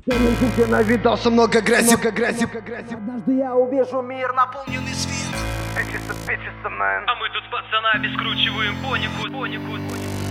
Я навидался много грязи. Однажды я увижу мир, наполненный светом. А мы тут с пацанами скручиваем понику.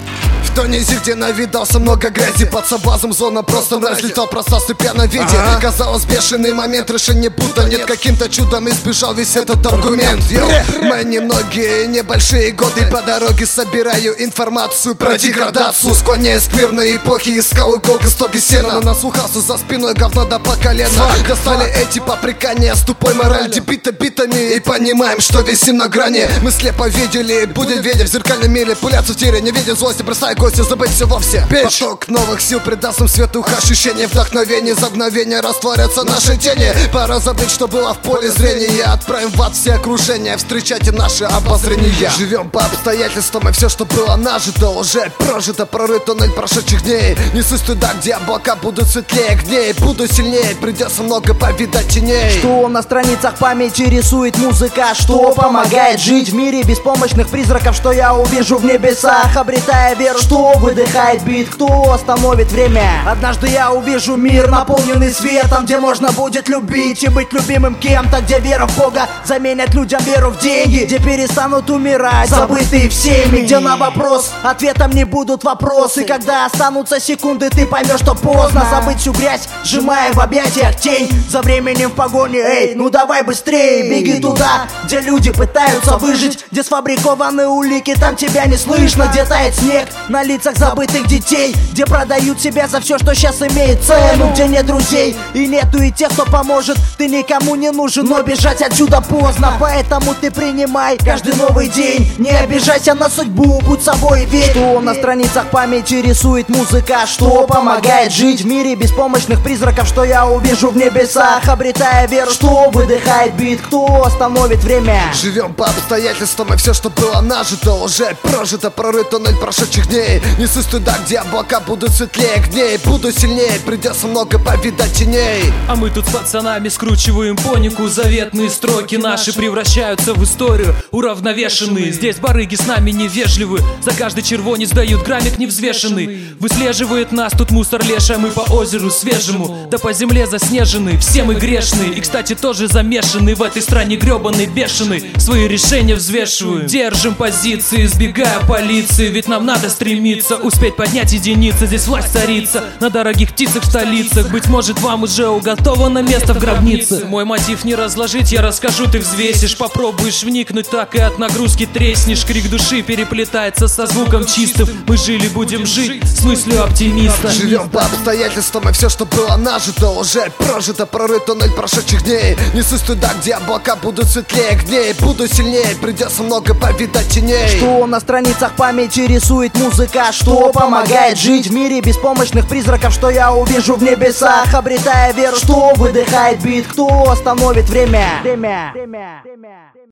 В тоннизе, где навидался много грязи. Под соблазном зона просто разлетал пространство пьяно виде. Казалось, бешеный момент, решение будто нет. Каким-то чудом избежал весь этот аргумент. Мои немногие небольшие годы по дороге собираю информацию про деградацию. Склоняясь к мирной эпохе, искал иголки, стоги сена. На слухасу за спиной говно до по колено. Достали эти попрекания с тупой мораль, битами. И понимаем, что висим на грани. Мы слепо видели, будем видеть в зеркальном мире. Пуляться в тире, не видя злости, бросай гости, забыть все вовсе. Поток новых сил придаст им свету ощущение вдохновения. За мгновение растворятся наши тени. Пора забыть, что было в поле зрения. Отправим в ад все окружения, встречайте наши обозрения. Живем по обстоятельствам, и все, что было нажито, уже прожито. Прорыт туннель прошедших дней. Несусь туда, где облака будут светлее гней. Буду сильнее, придется много повидать теней. Что на страницах памяти рисует музыка? Что помогает жить в мире беспомощных призраков? Что я увижу в небесах, обретая веру? Что выдыхает бит? Кто остановит время? Однажды я увижу мир, наполненный светом, где можно будет любить и быть любимым кем-то, где вера в Бога заменит людям веру в деньги, где перестанут умирать забытые всеми, где на вопрос ответом не будут вопросы. Когда останутся секунды, ты поймешь, что поздно. Забыть всю грязь, сжимая в объятиях тень. За временем в погоне, эй, ну давай быстрее. Беги туда, где люди пытаются выжить, где сфабрикованы улики, там тебя не слышно. Где тает снег на лицах забытых детей, где продают себя за все, что сейчас имеет цену, где нет друзей и нету и тех, кто поможет. Ты никому не нужен, но бежать отсюда поздно. Поэтому ты принимай каждый новый день. Не обижайся на судьбу, будь собой и верь. Что на страницах памяти рисует музыка? Что помогает жить в мире беспомощных призраков? Что я увижу в небесах, обретая веру? Что выдыхает бит? Кто остановит время? Живем по обстоятельствам, и все, что было нажито, уже прожито. Прорыт туннель прошедших дней. Несусь туда, где облака будут светлее гней. Буду сильнее, придется много повидать теней. А мы тут с пацанами скручиваем понику. Заветные строки наши превращаются в историю уравновешенные. Здесь барыги с нами невежливы, за каждый червонец дают граммик невзвешенный. Выслеживает нас тут мусор леша, мы по озеру свежему, да по земле заснежены. Все мы грешные и, кстати, тоже замешаны в этой стране гребаной бешеной. Свои решения взвешиваем, держим позиции, избегая полиции. Ведь нам надо стремиться успеть поднять единицы. Здесь власть царица на дорогих птицах в столицах. Быть может, вам уже уготовано место в гробнице. Мой мотив не разложить, я расскажу, ты взвесишь. Попробуешь вникнуть, так и от нагрузки треснешь. Крик души переплетается со звуком чистым. Мы жили, будем жить с мыслью оптимиста. Живем по обстоятельствам, и все, что было нажито, уже прожито. Прорыт туннель прошедших дней. Несусь туда, где облака будут светлее гней. Буду сильнее, придется много повидать теней. Что на страницах памяти рисует музыка? Что помогает жить в мире беспомощных призраков? Что я увижу в небесах, обретая веру? Что выдыхает бит? Кто остановит время?